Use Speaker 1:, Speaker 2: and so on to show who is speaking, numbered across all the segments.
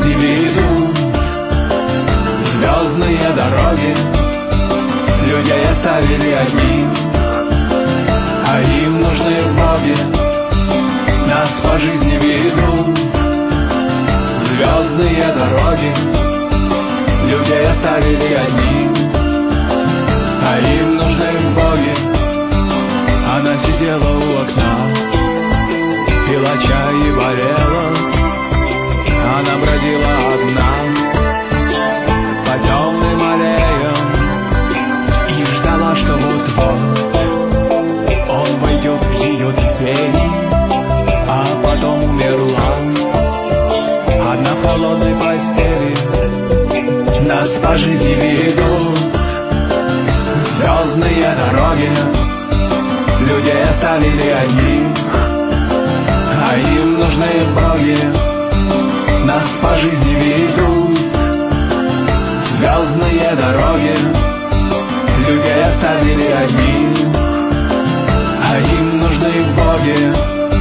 Speaker 1: жизни ведут звездные дороги. Людей оставили одни, а им нужны в Боге. Нас по жизни ведут звездные дороги. Людей оставили одни, а им нужны в Боге. Она сидела у окна, пила чай и болела. Она бродила одна по темным аллеям и ждала, что вот-вот он войдет в ее дверь, а потом умерла одна в холодной постели. Нас по жизни ведут звездные дороги. Людей оставили одни, а им нужны боги. Нас по жизни ведут звездные дороги. Людей оставили одни, а им нужны боги.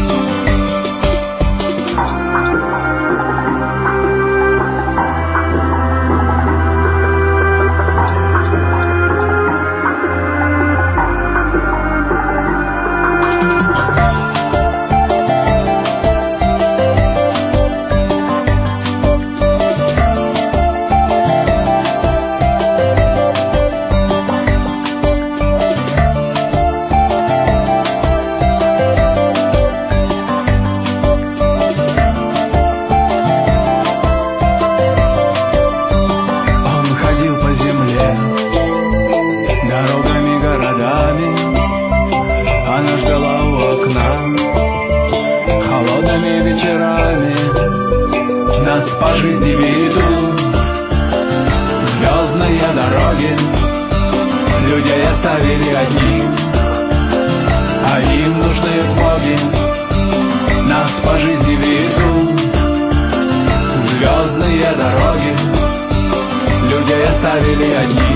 Speaker 1: Дорогами, городами она ждала у окна, холодными вечерами. Нас по жизни ведут звездные дороги. Людей оставили одни, а им нужны боги. Нас по жизни ведут звездные дороги. Людей оставили одни,